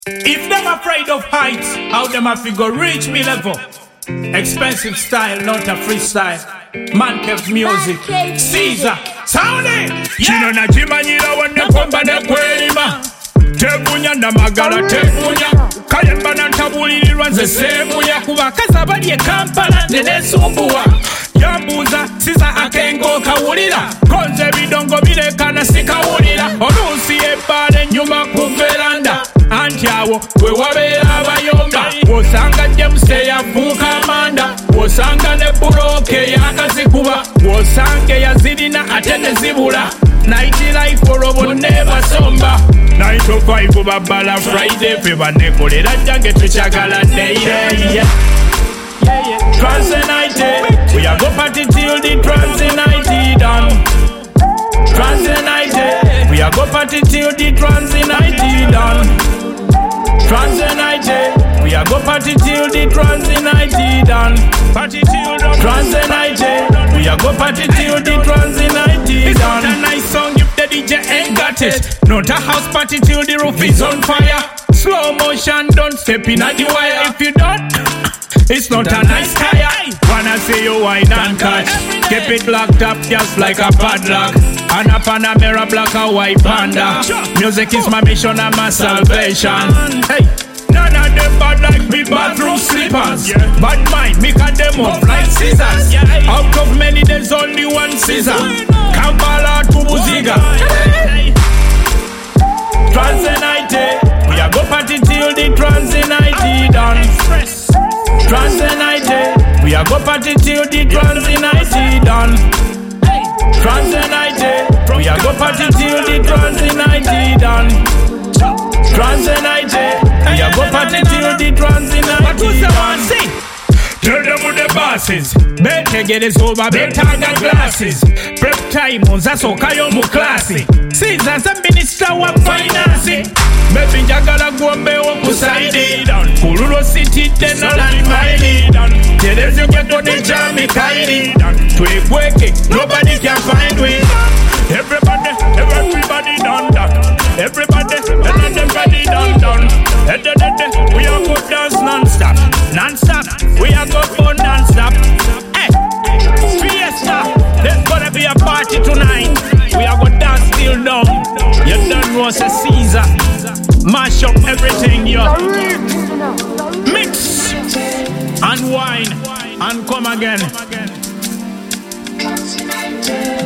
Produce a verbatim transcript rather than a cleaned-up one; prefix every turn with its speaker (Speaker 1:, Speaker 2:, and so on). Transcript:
Speaker 1: If them afraid of heights, how them have to go reach me level? Expensive style, not a freestyle. Man kept music. Caesar, sound it. Chino na chimanyira wane komba ne kwelima. Tebunya na magala tebunya. Kayemba na tabulilirwa nze sebunya. Kubakaza bali e Kampala nenesumbuwa. Yambuza siza akengo kawulira. Konze bidongo bilekana sikawulira. Olusi ebale nyuma ku veranda. Anti awo we wabera abayomba. Wosanga jemse yavuka amanda. Wosanga ne buroke yakazikuba. Wosange yazirina ate nezibula. Nighty life orobo never somba. nine to five babala Friday. Feba nekolera jange tuchagala day. Yeah, yeah, yeah. Trance night. We are go party till the trance night done. Trance night. We are go party till the trance night done. Trance night, we are go party till the trance night done. Party till the trance night, we are go party till the trance night done. It's not a nice song if the D J ain't got it. Not a house party till the roof is on fire. Slow motion, don't step in at the wire. If you don't, it's not a nice tire. Wanna see you wine and catch. Keep it locked up just like a padlock. And a Panamera black and white panda. Music is my mission and my salvation. Hey, none of them bad like me bathroom slippers. Bad mind, me cut them up like scissors. Out of many there's only one scissor. Kampala to Buziga. Trance night, we are go party till the trance night done. Trance night, we are go party till the trance night done. Trance night, we are go party till the trance night done. Trance night, we are go party till the trance night done. Tell them with the bosses. Better get it over, better get glasses. Prep time on Zasoka yo mu classy. Seasons and minister wa finance. Maybe jagala gwombe wo kusaidi down. Kuluro city tena lani maili down. Terezi uketo de jami kaili down. Tuikweke, nobody can find we. Everybody, everybody done that. Everybody, everybody done done. We are go dance non-stop, non-stop. We are go fun non-stop. Hey, fiesta, there's gonna be a party tonight. We are gonna dance till dawn. You done know say Caesar. Mash up everything, yo. Mix and wine and come again.